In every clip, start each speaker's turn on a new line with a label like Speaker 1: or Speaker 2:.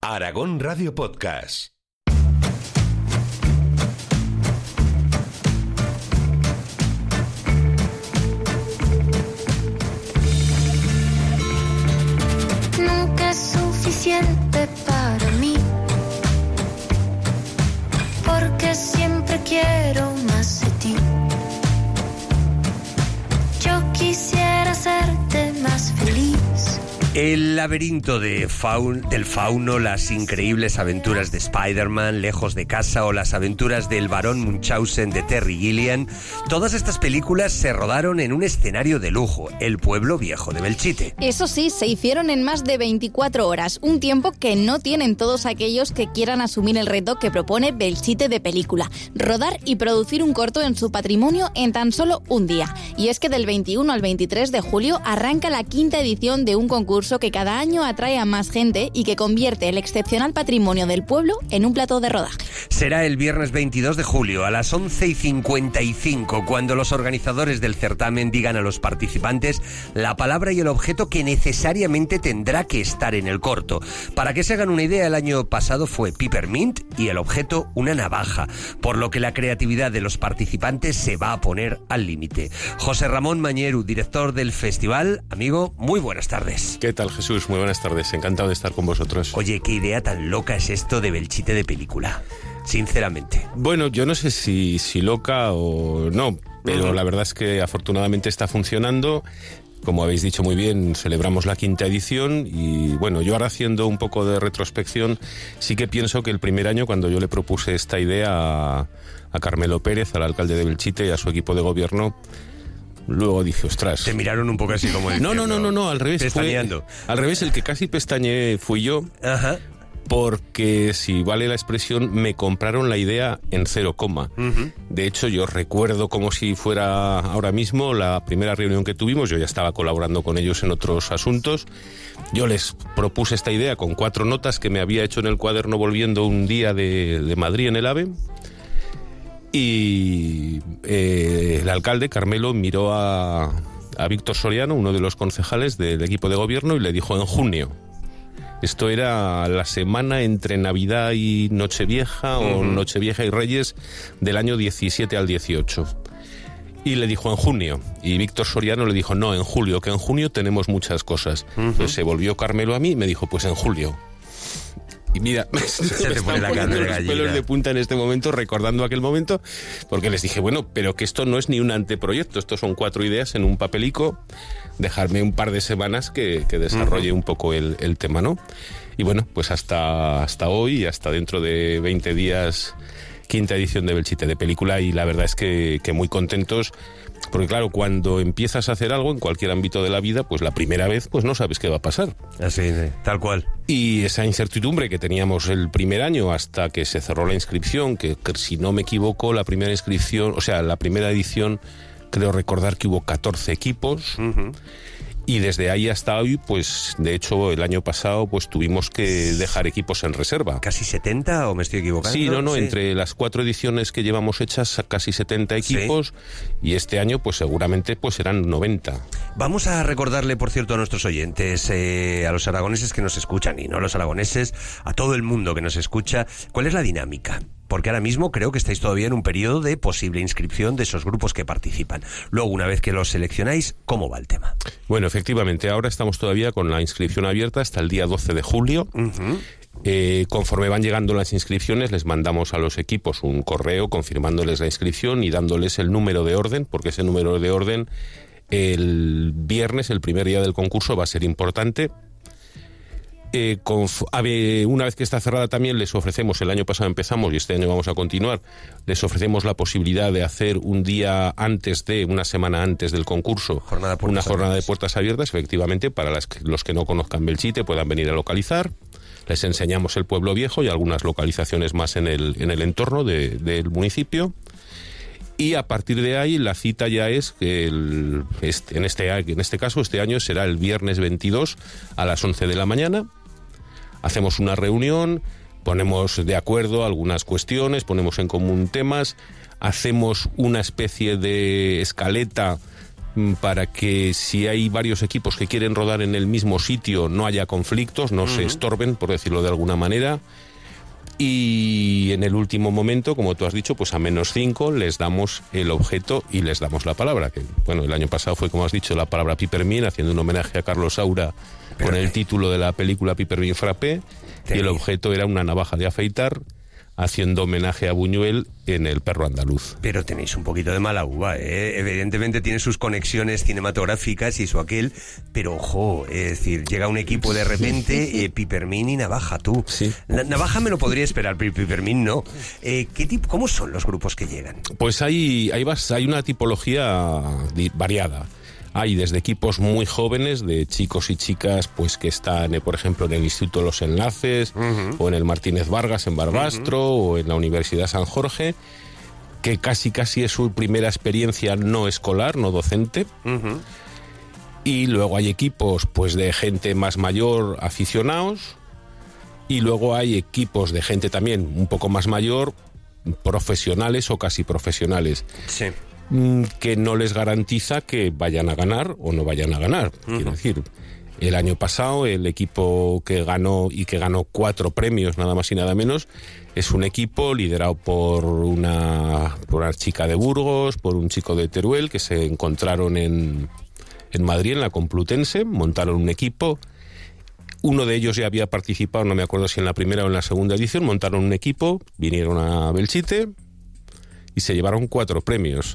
Speaker 1: Aragón Radio Podcast.
Speaker 2: Nunca es suficiente para mí, porque siempre quiero más de ti. Yo quisiera hacerte más feliz.
Speaker 3: El laberinto del fauno, las increíbles aventuras de Spider-Man, Lejos de casa o las aventuras del barón Munchausen de Terry Gilliam, todas estas películas se rodaron en un escenario de lujo, el pueblo viejo de Belchite.
Speaker 4: Eso sí, se hicieron en más de 24 horas, un tiempo que no tienen todos aquellos que quieran asumir el reto que propone Belchite de película, rodar y producir un corto en su patrimonio en tan solo un día. Y es que del 21 al 23 de julio arranca la 5ª edición de un concurso que cada año atrae a más gente y que convierte el excepcional patrimonio del pueblo en un plató de rodaje.
Speaker 3: Será el viernes 22 de julio a las 11:55 cuando los organizadores del certamen digan a los participantes la palabra y el objeto que necesariamente tendrá que estar en el corto. Para que se hagan una idea, el año pasado fue Peppermint y el objeto una navaja, por lo que la creatividad de los participantes se va a poner al límite. José Ramón Mañeru, director del festival. Amigo, muy buenas tardes.
Speaker 5: ¿Qué tal, Jesús? Muy buenas tardes. Encantado de estar con vosotros.
Speaker 3: Oye, qué idea tan loca es esto de Belchite de película, sinceramente.
Speaker 5: Bueno, yo no sé si loca o no, pero la verdad es que afortunadamente está funcionando. Como habéis dicho muy bien, celebramos la 5ª edición y bueno, yo ahora haciendo un poco de retrospección, sí que pienso que el primer año cuando yo le propuse esta idea a Carmelo Pérez, al alcalde de Belchite y a su equipo de gobierno, luego dije, ostras.
Speaker 3: Te miraron un poco así como el...
Speaker 5: No, al revés.
Speaker 3: Pestañeando.
Speaker 5: Al revés, el que casi pestañeé fui yo.
Speaker 3: Ajá.
Speaker 5: Porque, si vale la expresión, me compraron la idea en 0, De hecho, yo recuerdo como si fuera ahora mismo la primera reunión que tuvimos. Yo ya estaba colaborando con ellos en otros asuntos. Yo les propuse esta idea con 4 notas que me había hecho en el cuaderno volviendo un día de Madrid en el AVE. Y el alcalde, Carmelo, miró a Víctor Soriano, uno de los concejales del equipo de gobierno, y le dijo en junio. Esto era la semana entre Navidad y Nochevieja, o Nochevieja y Reyes, del año 17 al 18. Y le dijo en junio. Y Víctor Soriano le dijo, no, en julio, que en junio tenemos muchas cosas. Entonces se volvió Carmelo a mí y me dijo, pues en julio. Y mira, se te pone la carne de gallina. Los pelos de punta en este momento, recordando aquel momento, porque les dije, bueno, pero que esto no es ni un anteproyecto, esto son 4 ideas en un papelico, dejarme un par de semanas que desarrolle un poco el tema, ¿no? Y bueno, pues hasta hoy, hasta dentro de 20 días, 5ª edición de Belchite de película, y la verdad es que muy contentos. Porque claro, cuando empiezas a hacer algo en cualquier ámbito de la vida, pues la primera vez pues no sabes qué va a pasar.
Speaker 3: Así, tal cual.
Speaker 5: Y esa incertidumbre que teníamos el primer año hasta que se cerró la inscripción, que si no me equivoco, la primera inscripción, o sea, la primera edición, creo recordar que hubo 14 equipos. Y desde ahí hasta hoy, pues de hecho el año pasado pues tuvimos que dejar equipos en reserva.
Speaker 3: ¿Casi 70 o me estoy equivocando?
Speaker 5: Sí, no, sí. Entre las 4 ediciones que llevamos hechas, casi 70 equipos, y este año pues seguramente pues serán 90.
Speaker 3: Vamos a recordarle, por cierto, a nuestros oyentes, a los aragoneses que nos escuchan, y no a los aragoneses, a todo el mundo que nos escucha, ¿cuál es la dinámica? Porque ahora mismo creo que estáis todavía en un periodo de posible inscripción de esos grupos que participan. Luego, una vez que los seleccionáis, ¿cómo va el tema?
Speaker 5: Bueno, efectivamente, ahora estamos todavía con la inscripción abierta hasta el día 12 de julio. Conforme van llegando las inscripciones, les mandamos a los equipos un correo confirmándoles la inscripción y dándoles el número de orden, porque ese número de orden el viernes, el primer día del concurso, va a ser importante. Una vez que está cerrada también les ofrecemos, el año pasado empezamos y este año vamos a continuar, les ofrecemos la posibilidad de hacer una semana antes del concurso, una jornada de puertas abiertas, efectivamente, para los que no conozcan Belchite puedan venir a localizar. Les enseñamos el pueblo viejo y algunas localizaciones más en el entorno del municipio. Y a partir de ahí la cita ya es que en este caso este año será el viernes 22 a las 11 de la mañana. Hacemos una reunión, ponemos de acuerdo algunas cuestiones, ponemos en común temas, hacemos una especie de escaleta para que si hay varios equipos que quieren rodar en el mismo sitio no haya conflictos, no se estorben, por decirlo de alguna manera. Y en el último momento, como tú has dicho, pues a -5 les damos el objeto y les damos la palabra. Que, bueno, el año pasado fue, como has dicho, la palabra Pipermin, haciendo un homenaje a Carlos Saura con el título de la película Pipermin Frappé, y el objeto era una navaja de afeitar, haciendo homenaje a Buñuel en El perro andaluz.
Speaker 3: Pero tenéis un poquito de mala uva, ¿eh? Evidentemente tiene sus conexiones cinematográficas y eso aquel, pero ojo, es decir, llega un equipo de repente, Pipermin y navaja, tú.
Speaker 5: Sí.
Speaker 3: Navaja me lo podría esperar, pero Pipermin no. ¿Cómo son los grupos que llegan?
Speaker 5: Pues hay una tipología variada. Hay desde equipos muy jóvenes, de chicos y chicas pues que están, por ejemplo, en el Instituto de los Enlaces, o en el Martínez Vargas en Barbastro, o en la Universidad San Jorge, que casi es su primera experiencia no escolar, no docente. Y luego hay equipos pues de gente más mayor, aficionados, y luego hay equipos de gente también un poco más mayor, profesionales o casi profesionales.
Speaker 3: Sí.
Speaker 5: Que no les garantiza que vayan a ganar o no vayan a ganar. Quiero decir, el año pasado el equipo que ganó 4 premios, nada más y nada menos, es un equipo liderado por una chica de Burgos, por un chico de Teruel, que se encontraron en Madrid, en la Complutense, montaron un equipo. Uno de ellos ya había participado, no me acuerdo si en la primera o en la segunda edición, montaron un equipo, vinieron a Belchite y se llevaron 4 premios.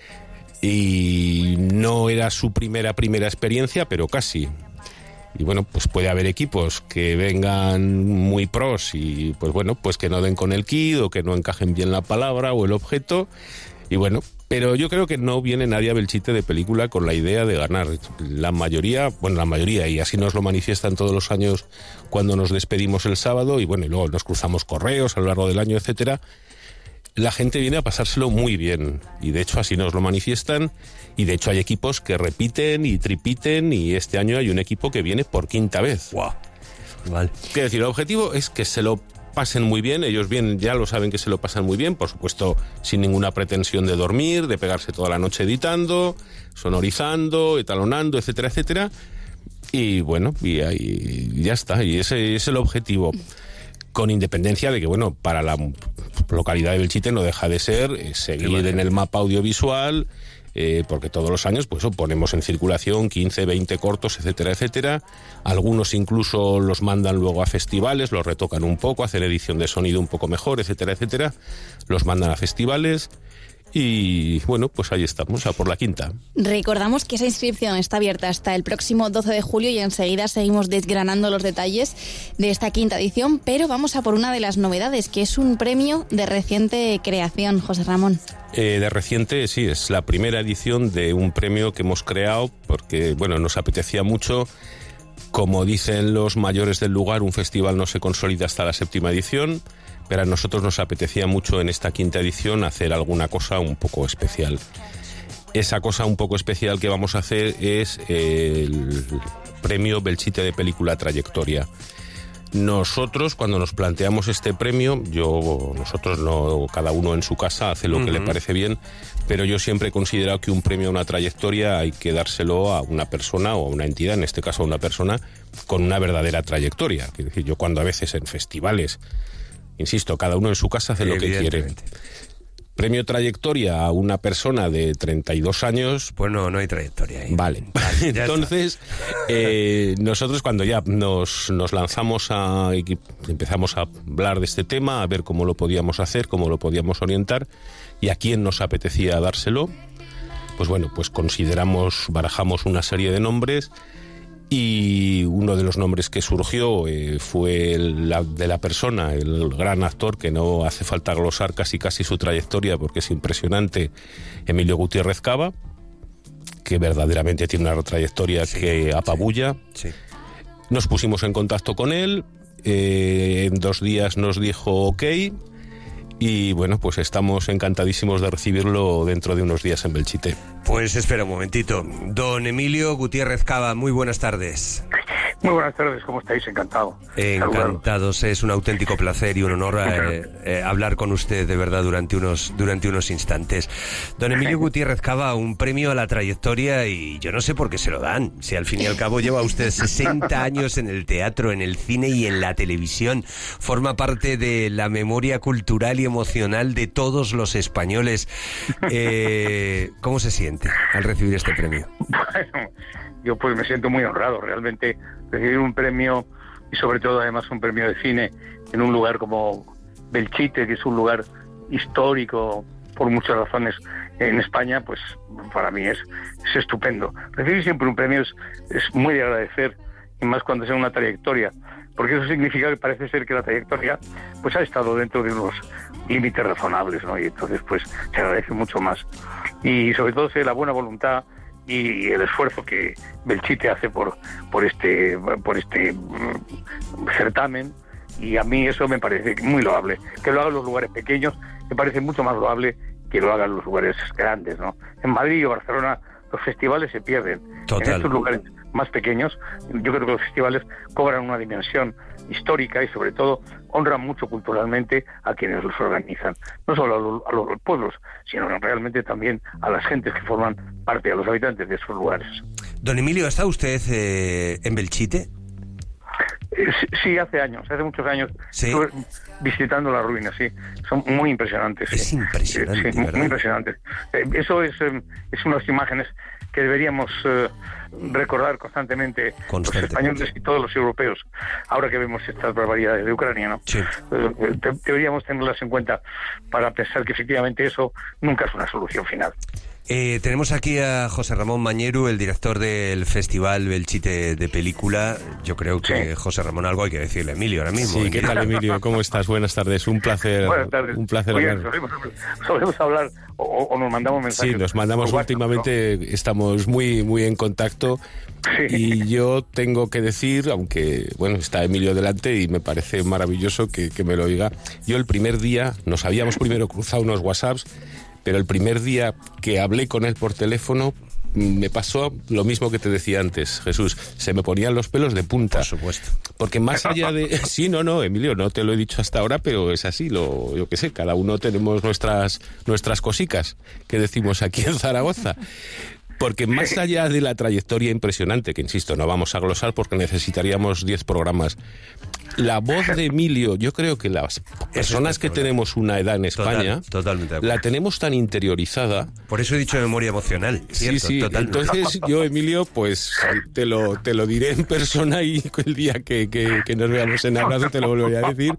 Speaker 5: Y no era su primera experiencia, pero casi. Y bueno, pues puede haber equipos que vengan muy pros y pues bueno, pues que no den con el kit o que no encajen bien la palabra o el objeto. Y bueno, pero yo creo que no viene nadie a Belchite de película con la idea de ganar. La mayoría, y así nos lo manifiestan todos los años cuando nos despedimos el sábado, y bueno, y luego nos cruzamos correos a lo largo del año, etcétera. La gente viene a pasárselo muy bien, y de hecho así nos lo manifiestan, y de hecho hay equipos que repiten y tripiten, y este año hay un equipo que viene por 5ª vez.
Speaker 3: ¡Guau! Vale.
Speaker 5: Quiero decir, el objetivo es que se lo pasen muy bien, ellos bien ya lo saben que se lo pasan muy bien, por supuesto sin ninguna pretensión de dormir, de pegarse toda la noche editando, sonorizando, etalonando, etcétera, etcétera, y bueno, y ahí ya está, y ese es el objetivo. Con independencia de que, bueno, para la localidad de Belchite no deja de ser seguir en el mapa audiovisual, porque todos los años pues ponemos en circulación 15, 20 cortos, etcétera, etcétera. Algunos incluso los mandan luego a festivales, los retocan un poco, hacen edición de sonido un poco mejor, etcétera, etcétera. Los mandan a festivales. Y bueno, pues ahí estamos, a por la 5ª.
Speaker 4: Recordamos que esa inscripción está abierta hasta el próximo 12 de julio y enseguida seguimos desgranando los detalles de esta 5ª edición, pero vamos a por una de las novedades, que es un premio de reciente creación, José Ramón.
Speaker 5: De reciente, sí, es la primera edición de un premio que hemos creado porque, bueno, nos apetecía mucho. Como dicen los mayores del lugar, un festival no se consolida hasta la 7ª edición. Pero a nosotros nos apetecía mucho en esta 5ª edición hacer alguna cosa un poco especial. Esa cosa un poco especial que vamos a hacer es el premio Belchite de Película Trayectoria. Nosotros, cuando nos planteamos este premio, nosotros no, cada uno en su casa hace lo que le parece bien, pero yo siempre he considerado que un premio a una trayectoria hay que dárselo a una persona o a una entidad, en este caso a una persona con una verdadera trayectoria. Es decir, yo cuando a veces en festivales, insisto, cada uno en su casa hace lo que quiere. Premio trayectoria a una persona de 32 años...
Speaker 3: Pues no hay trayectoria ahí.
Speaker 5: Vale. Entonces, nosotros cuando ya nos lanzamos empezamos a hablar de este tema, a ver cómo lo podíamos hacer, cómo lo podíamos orientar, y a quién nos apetecía dárselo, pues bueno, pues barajamos una serie de nombres, y uno de los nombres que surgió fue de la persona, el gran actor, que no hace falta glosar casi su trayectoria porque es impresionante, Emilio Gutiérrez Cava, que verdaderamente tiene una trayectoria que apabulla.
Speaker 3: Sí.
Speaker 5: Nos pusimos en contacto con él, en 2 días nos dijo ok, y bueno, pues estamos encantadísimos de recibirlo dentro de unos días en Belchite.
Speaker 3: Pues espera un momentito. Don Emilio Gutiérrez Cava, muy buenas tardes.
Speaker 6: Muy buenas tardes, ¿cómo estáis? Encantado.
Speaker 3: Encantados, es un auténtico placer y un honor hablar con usted de verdad durante unos instantes. Don Emilio Gutiérrez Cava, un premio a la trayectoria y yo no sé por qué se lo dan. Si al fin y al cabo lleva usted 60 años en el teatro, en el cine y en la televisión. Forma parte de la memoria cultural y emocional de todos los españoles. ¿Cómo se siente al recibir este premio?
Speaker 6: Bueno, yo pues me siento muy honrado, realmente recibir un premio y sobre todo además un premio de cine en un lugar como Belchite, que es un lugar histórico por muchas razones en España, pues para mí es estupendo. Recibir siempre un premio es muy de agradecer, y más cuando sea una trayectoria, porque eso significa que parece ser que la trayectoria pues ha estado dentro de unos límites razonables, ¿no? Y entonces pues se agradece mucho más. Y sobre todo la buena voluntad y el esfuerzo que Belchite hace por este certamen, y a mí eso me parece muy loable. Que lo hagan los lugares pequeños me parece mucho más loable que lo hagan los lugares grandes, ¿no? En Madrid o Barcelona los festivales se pierden. Total. En estos lugares más pequeños yo creo que los festivales cobran una dimensión histórica y sobre todo honran mucho culturalmente a quienes los organizan, no solo a los pueblos, sino realmente también a las gentes que forman parte, a los habitantes de esos lugares.
Speaker 3: Don Emilio, ¿está usted en Belchite?
Speaker 6: Sí, hace muchos años. ¿Sí? Estuve visitando las ruinas, sí. Son muy impresionantes.
Speaker 3: Es
Speaker 6: sí.
Speaker 3: Impresionante,
Speaker 6: sí, muy impresionantes. Eso es unas imágenes que deberíamos recordar constantemente los españoles y todos los europeos, ahora que vemos estas barbaridades de Ucrania, ¿no? Sí. Deberíamos tenerlas en cuenta para pensar que efectivamente eso nunca es una solución final.
Speaker 3: Tenemos aquí a José Ramón Mañeru, el director del Festival Belchite de Película. Yo creo que sí. José Ramón, algo hay que decirle. Emilio, ahora mismo.
Speaker 5: Sí, ¿qué tal, Emilio? ¿Cómo estás? Buenas tardes. Un placer.
Speaker 6: Buenas tardes.
Speaker 5: Un placer.
Speaker 6: Oye, solemos hablar o nos mandamos mensajes.
Speaker 5: Sí, nos mandamos últimamente, ¿no? Estamos muy, muy en contacto. Sí. Y yo tengo que decir, aunque, bueno, está Emilio delante y me parece maravilloso que me lo diga. Yo el primer día, nos habíamos primero cruzado unos WhatsApps, pero el primer día que hablé con él por teléfono me pasó lo mismo que te decía antes, Jesús. Se me ponían los pelos de punta.
Speaker 3: Por supuesto.
Speaker 5: Porque más allá de... Sí, no, Emilio, no te lo he dicho hasta ahora, pero es así. Yo qué sé, cada uno tenemos nuestras cosicas que decimos aquí en Zaragoza. Porque más allá de la trayectoria impresionante, que insisto, no vamos a glosar porque necesitaríamos 10 programas, la voz de Emilio, yo creo que las personas que tenemos una edad en España,
Speaker 3: totalmente
Speaker 5: la tenemos tan interiorizada.
Speaker 3: Por eso he dicho memoria emocional. ¿Cierto?
Speaker 5: Sí, totalmente. Entonces yo, Emilio, pues te lo diré en persona y el día que nos veamos en abrazo te lo volveré a decir.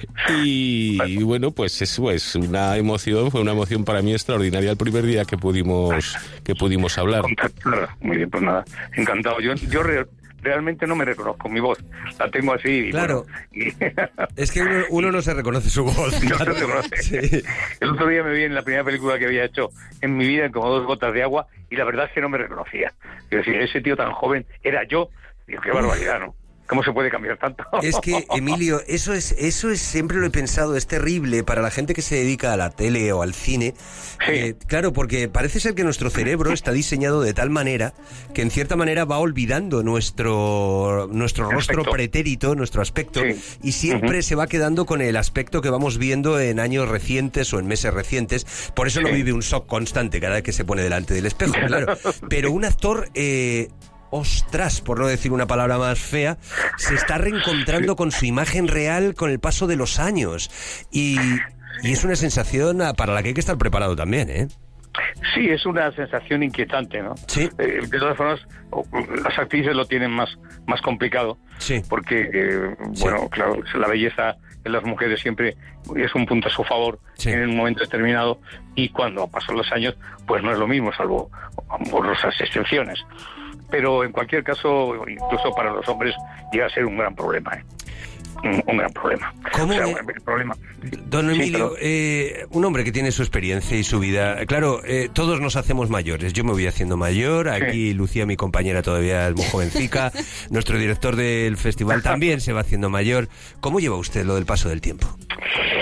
Speaker 5: Y bueno, pues eso es una emoción, fue una emoción para mí extraordinaria el primer día que pudimos hablar.
Speaker 6: Muy bien, pues nada, encantado. Yo realmente no me reconozco mi voz, la tengo así.
Speaker 3: Claro, es que uno no se reconoce su voz.
Speaker 6: No se reconoce. Sí. El otro día me vi en la primera película que había hecho en mi vida, como 2 gotas de agua, y la verdad es que no me reconocía. Yo decía, ese tío tan joven era yo. Digo, qué barbaridad, ¿no? ¿Cómo se puede cambiar tanto?
Speaker 3: Es que, Emilio, eso es siempre lo he pensado, es terrible para la gente que se dedica a la tele o al cine. Sí. Claro, porque parece ser que nuestro cerebro está diseñado de tal manera que en cierta manera va olvidando nuestro rostro pretérito, nuestro aspecto, sí. Y siempre se va quedando con el aspecto que vamos viendo en años recientes o en meses recientes. Por eso no vive un shock constante cada vez que se pone delante del espejo, claro. Pero un actor... ostras, por no decir una palabra más fea, se está reencontrando con su imagen real con el paso de los años. Y es una sensación para la que hay que estar preparado también, ¿eh?
Speaker 6: Sí, es una sensación inquietante, ¿no? Sí. De todas formas, las actrices lo tienen más complicado. Sí. Porque, bueno, claro, la belleza en las mujeres siempre es un punto a su favor en un momento determinado, y cuando pasan los años, pues no es lo mismo, salvo honrosas excepciones. Pero en cualquier caso, incluso para los hombres, llega a ser un gran problema, ¿eh? Un gran problema.
Speaker 3: ¿Cómo?
Speaker 6: O sea, el problema.
Speaker 3: Don Emilio, un hombre que tiene su experiencia y su vida. Claro, todos nos hacemos mayores. Yo me voy haciendo mayor. Aquí Lucía, mi compañera, todavía es muy jovencica. Nuestro director del festival también se va haciendo mayor. ¿Cómo lleva usted lo del paso del tiempo?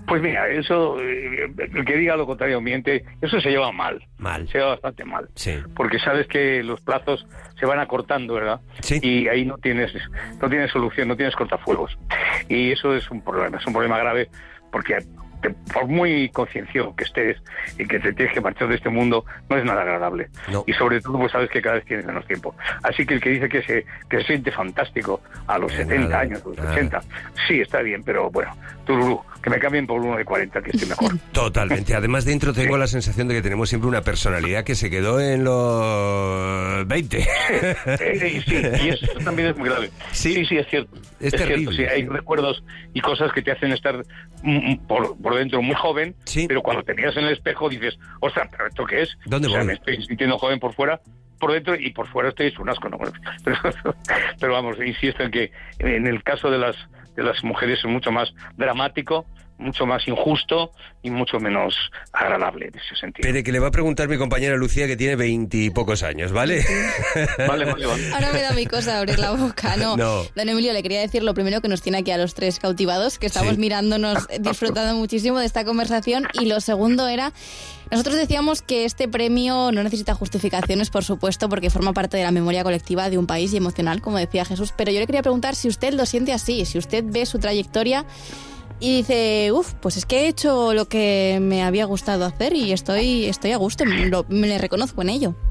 Speaker 6: Pues mira, eso, el que diga lo contrario miente, eso se lleva mal. Se lleva bastante mal.
Speaker 3: Sí.
Speaker 6: Porque sabes que los plazos se van acortando, ¿verdad?
Speaker 3: Sí.
Speaker 6: Y ahí no tienes solución, no tienes cortafuegos. Y eso es un problema grave, porque por muy concienciado que estés y que te tienes que marchar de este mundo, no es nada agradable.
Speaker 3: No.
Speaker 6: Y sobre todo, pues sabes que cada vez tienes menos tiempo. Así que el que dice que se siente fantástico a los 70 años, a los 80, sí, está bien, pero bueno, tururú, que me cambien por uno de 40, que estoy mejor.
Speaker 3: Totalmente. Además, dentro tengo la sensación de que tenemos siempre una personalidad que se quedó en los 20.
Speaker 6: Sí, y eso también es muy grave. Sí, es cierto.
Speaker 3: Es terrible.
Speaker 6: Cierto, sí, hay recuerdos y cosas que te hacen estar por dentro muy joven, pero cuando te miras en el espejo dices, ostras, ¿pero esto qué es?
Speaker 3: ¿Dónde voy?
Speaker 6: Me estoy sintiendo joven por fuera, por dentro, y por fuera estoy hecho un asco, ¿no? Pero vamos, insisto en que en el caso de las mujeres es mucho más dramático, mucho más injusto y mucho menos agradable en ese sentido.
Speaker 3: Espere, que le va a preguntar mi compañera Lucía, que tiene 20 y pocos años, ¿vale?
Speaker 6: Vale.
Speaker 4: Ahora me da mi cosa abrir la boca, ¿no? Don Emilio, le quería decir lo primero, que nos tiene aquí a los tres cautivados, que estamos mirándonos, disfrutando muchísimo de esta conversación, y lo segundo era... Nosotros decíamos que este premio no necesita justificaciones, por supuesto, porque forma parte de la memoria colectiva de un país y emocional, como decía Jesús, pero yo le quería preguntar si usted lo siente así, si usted ve su trayectoria y dice, pues es que he hecho lo que me había gustado hacer y estoy a gusto, me reconozco en ello.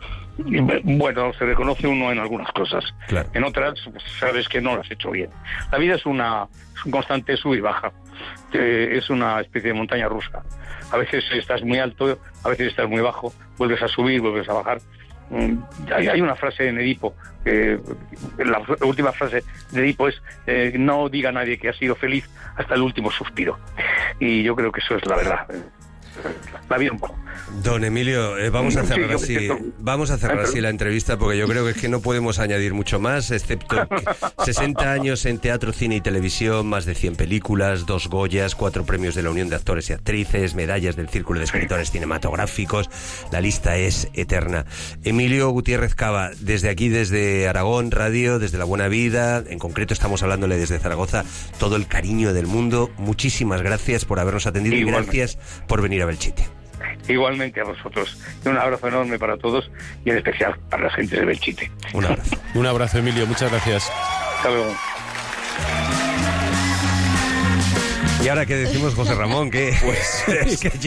Speaker 6: Bueno, se reconoce uno en algunas cosas.
Speaker 3: Claro.
Speaker 6: En otras, pues, sabes que no lo has hecho bien. La vida es un constante sub y baja. Es una especie de montaña rusa. A veces estás muy alto, a veces estás muy bajo, vuelves a subir, vuelves a bajar. Hay una frase en Edipo, la última frase de Edipo es no diga a nadie que ha sido feliz hasta el último suspiro. Y yo creo que eso es la verdad. La vida un poco.
Speaker 3: Don Emilio, vamos a cerrar así la entrevista, porque yo creo que es que no podemos añadir mucho más, excepto que 60 años en teatro, cine y televisión, más de 100 películas, 2 Goyas, 4 premios de la Unión de Actores y Actrices, medallas del Círculo de Escritores Cinematográficos. La lista es eterna. Emilio Gutiérrez Cava, desde aquí, desde Aragón Radio, desde La Buena Vida, en concreto estamos hablándole desde Zaragoza, todo el cariño del mundo. Muchísimas gracias por habernos atendido y gracias por venir a Belchite.
Speaker 6: Igualmente a vosotros. Un abrazo enorme para todos y en especial para la gente de Belchite.
Speaker 3: Un abrazo.
Speaker 5: Un abrazo, Emilio. Muchas gracias.
Speaker 6: Hasta luego.
Speaker 3: Y ahora que decimos, José Ramón, que pues es que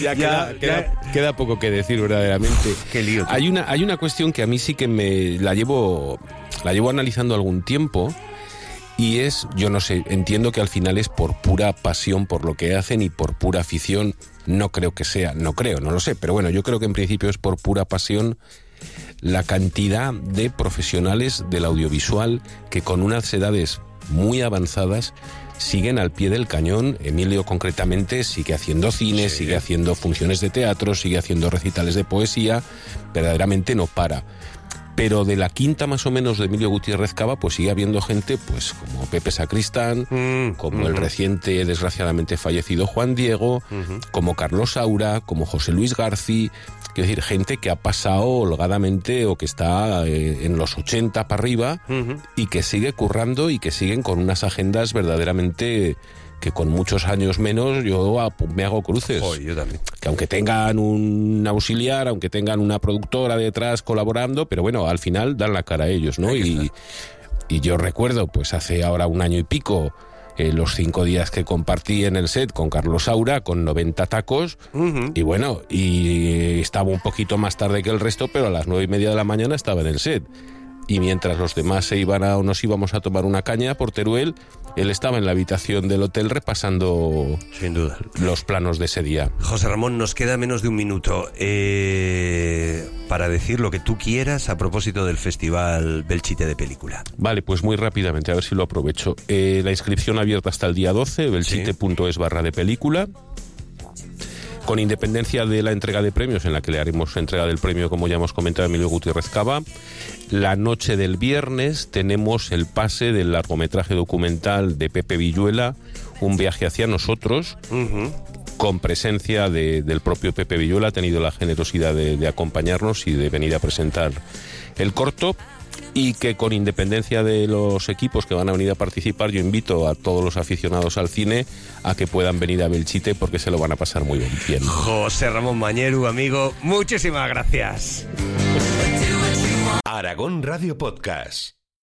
Speaker 5: queda poco que decir verdaderamente.
Speaker 3: Qué lío.
Speaker 5: Hay una cuestión que a mí sí que me la llevo analizando algún tiempo. Y es, yo no sé, entiendo que al final es por pura pasión por lo que hacen y por pura afición. No lo sé, pero bueno, yo creo que en principio es por pura pasión la cantidad de profesionales del audiovisual que con unas edades muy avanzadas siguen al pie del cañón. Emilio concretamente sigue haciendo cine, sigue haciendo funciones de teatro, sigue haciendo recitales de poesía, verdaderamente no para. Pero de la quinta más o menos de Emilio Gutiérrez Cava, pues sigue habiendo gente pues como Pepe Sacristán, como el reciente desgraciadamente fallecido Juan Diego, como Carlos Saura, como José Luis García. Quiero decir, gente que ha pasado holgadamente o que está en los 80 para arriba y que sigue currando y que siguen con unas agendas verdaderamente que con muchos años menos yo me hago cruces.
Speaker 3: Yo también.
Speaker 5: Que aunque tengan un auxiliar, aunque tengan una productora detrás colaborando, pero bueno, al final dan la cara a ellos, ¿no? Y yo recuerdo, pues hace ahora un año y pico, los 5 días que compartí en el set con Carlos Saura, con 90 tacos, y bueno, y estaba un poquito más tarde que el resto, pero a las 9:30 de la mañana estaba en el set. Y mientras los demás nos íbamos a tomar una caña por Teruel, él estaba en la habitación del hotel repasando,
Speaker 3: sin duda,
Speaker 5: los planos de ese día.
Speaker 3: José Ramón, nos queda menos de un minuto para decir lo que tú quieras a propósito del Festival Belchite de Película.
Speaker 5: Vale, pues muy rápidamente, a ver si lo aprovecho. La inscripción abierta hasta el día 12, belchite.es/de película. Con independencia de la entrega de premios, en la que le haremos entrega del premio, como ya hemos comentado, a Emilio Gutiérrez Cava, la noche del viernes tenemos el pase del largometraje documental de Pepe Villuela, Un viaje hacia nosotros, con presencia del propio Pepe Villuela. Ha tenido la generosidad de acompañarnos y de venir a presentar el corto. y que con independencia de los equipos que van a venir a participar, yo invito a todos los aficionados al cine a que puedan venir a Belchite porque se lo van a pasar muy bien.
Speaker 3: José Ramón Mañeru, amigo, muchísimas gracias.
Speaker 1: Aragón Radio Podcast.